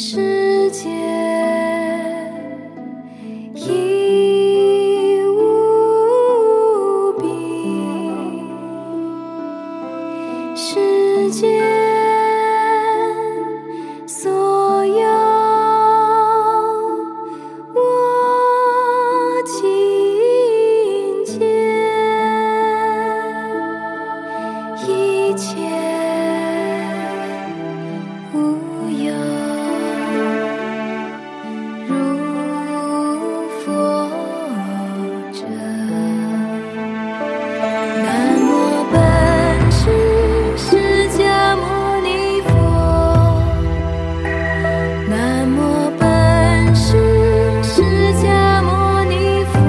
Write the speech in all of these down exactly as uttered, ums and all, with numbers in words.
世界已无比，世间所有我听见，一切无有，如佛者。南无本师释迦牟尼佛，南无本师释迦牟尼佛，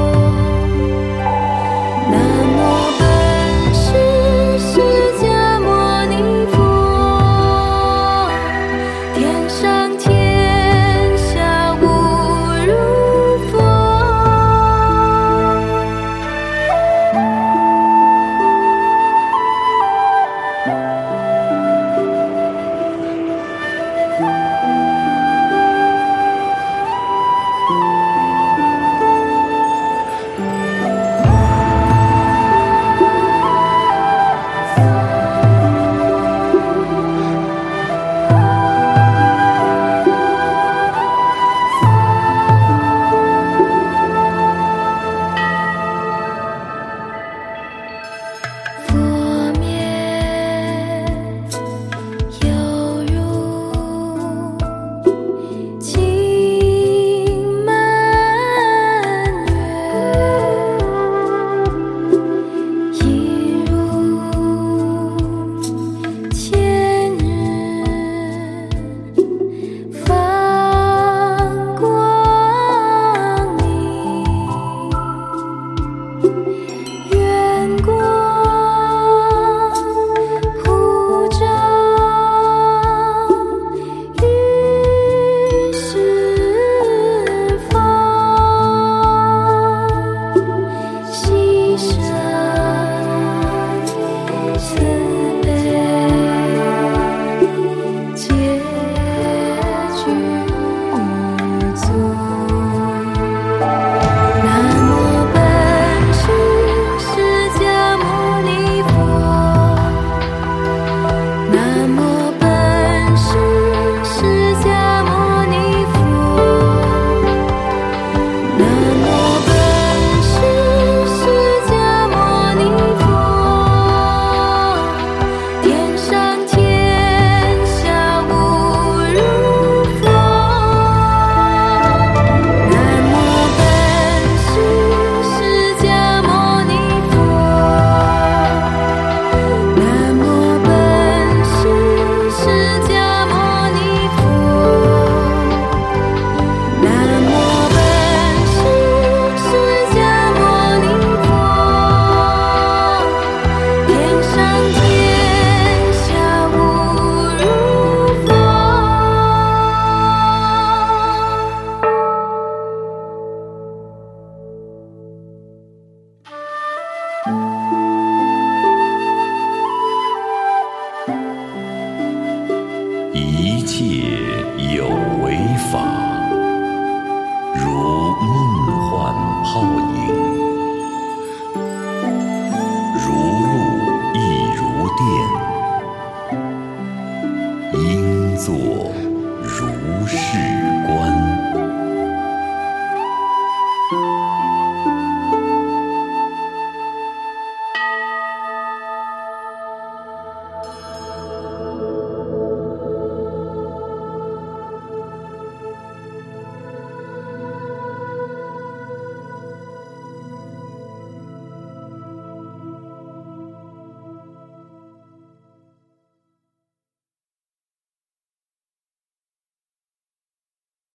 南无本师释迦牟尼佛，天上天下无如佛。佛面犹如金满月，一如千日放光明，圆光普照于十方，悉身慈悲，皆具足。南无本师释迦牟尼佛，南无本师释迦牟尼佛，南无本师释迦牟尼佛，天上天下无如佛。南无本师释迦牟尼佛，南无本师释迦牟尼佛，南无本师释迦牟尼佛，天上天下无如佛。 一切有为法，如梦幻泡影，如露亦如电，应作如是。